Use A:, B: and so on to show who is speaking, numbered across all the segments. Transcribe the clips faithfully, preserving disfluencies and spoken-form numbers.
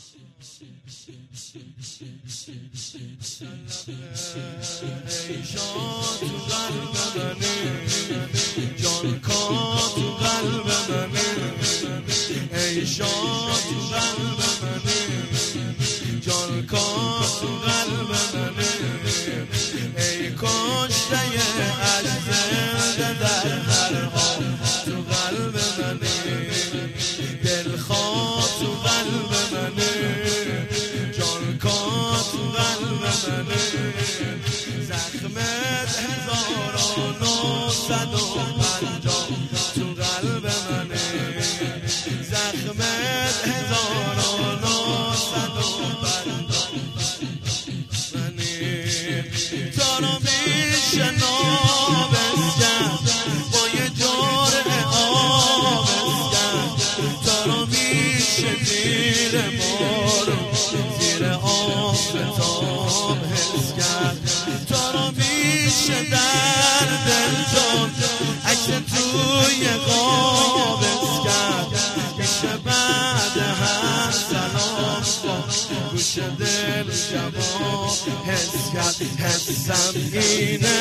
A: ای جان تو قلب منی، جان کن تو قلب منی، ای جان تو قلب منی، جان کن تو قلب منی، ای کشته از زنده در هر حال تو قلب منی، دلخواه تو قلب منی، جان کن تو قلب منی، زخمت هزار و نهصد و پنجاه تو قلب منی، زخمت هزار و نهصد و پنجاه منی، تو رو میشه نابس کرد با یه جرعه آبس کرد، تو رو میشه زیر بارون زیر آفتاب حس کرد، تو رو میشه در دل جان عکس توی قاب حس کرد، میشه بعد هر سلام با گوش دل جواب حس کرد، حسم اینه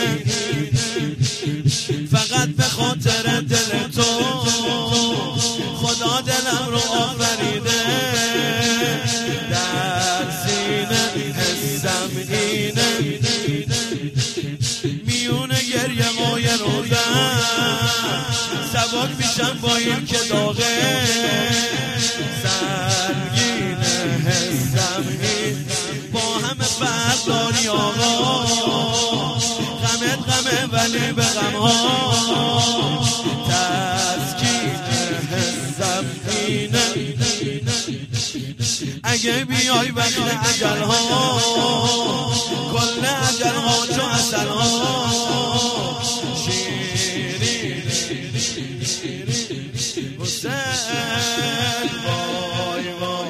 A: فقط به خاطر دل تو خدا دلم رو آفریده، در سینه حسم اینه میونه گریه های روزم سبک میشم با این که داغه سنگینه، حسم این با همه فرق داری آقا، غمت غمه ولی به غم ها تسکینه، حسم اینه اگه بیای وقت اجل ها کل اجل ها چو اصل ها شیرین حسین وای وای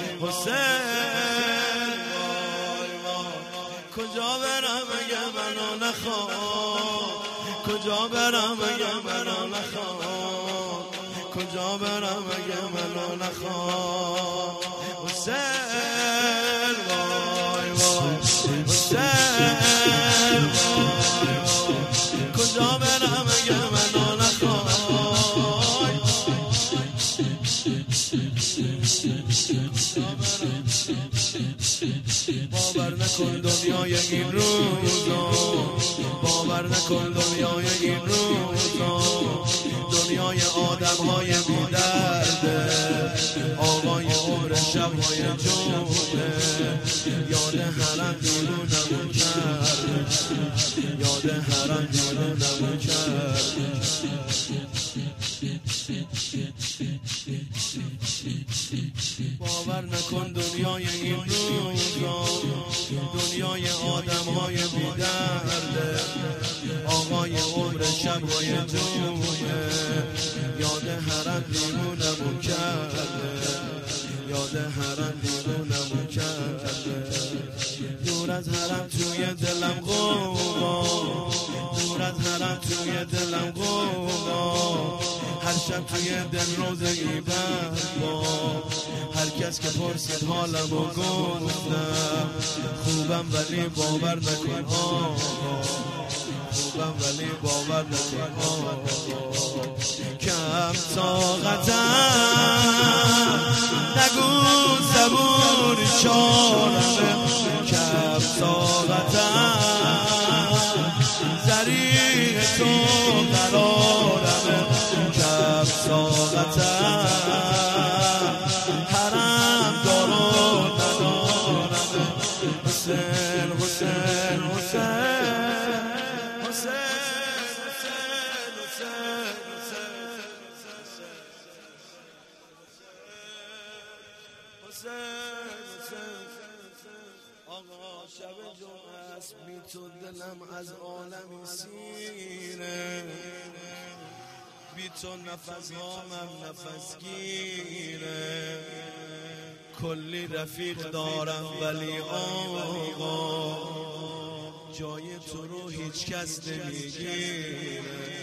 A: حسین وای وای کجا برم اگه منو نخواد، کجا برم اگه منو نخواد، کجا برم اگه منو نخواد، حسین وای وای حسین وای وای کجا برم اگه منو نخواد، باور نکن دنیای این روزا، باور نکن دنیای این روزا، دنیای آدم های بی درده، آقای عمر شبهای جمعه، یاد حرم دیرونمون کرده، یاد حرم دیرونمون کرده، باور نکن دنیای این روزا، دنیای آدم های بی درده، آقای عمر شبهای جمعه، یاد حرم دیرونمون کرده، یاد حرم دیرونمون کرده، دور از حرم توی دلم غوغا، دور از حرم توی دلم غوغا، هر شب توی دل روزگی بر با هر کس که پرسید حالمو گفتم، خوبم ولی باور نکن آقا، خوبم ولی باور نکن آقا، کم طاقتم نگو صبور چارمه، کم طاقتم زریع تو قرارمه، کم طاقتم حرم دارو ندارمه، حسین حسین حسین آقا شب جمعه است بی تو دلم از عالمی سیره، بی تو نفس هامم نفس گیره، کلی رفیق دارم ولی آقا جای تو رو هیچ کس نمیگیره،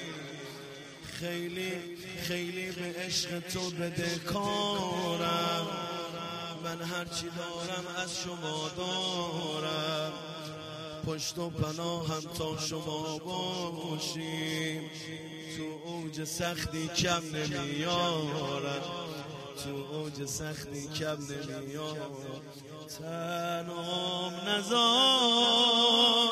A: خیلی خیلی به عشق تو بدهکارم، من هر هرچی دارم از شما دارم، پشت و پناهم تا شما باشیم، تو اوج سختی کم نمیارم، تو اوج سختی کم نمیارم. تنام نزار،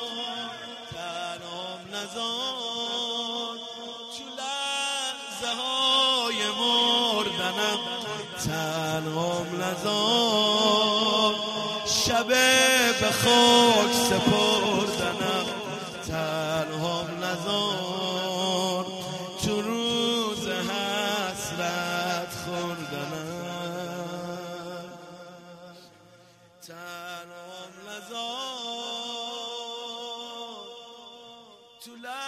A: تنام نزار، تو لحظه های مردنم، تنام نزار، شب به خاک سپردنم، تنهام نزار، تو روز حسرت خوردنم، تنهام نزار، تو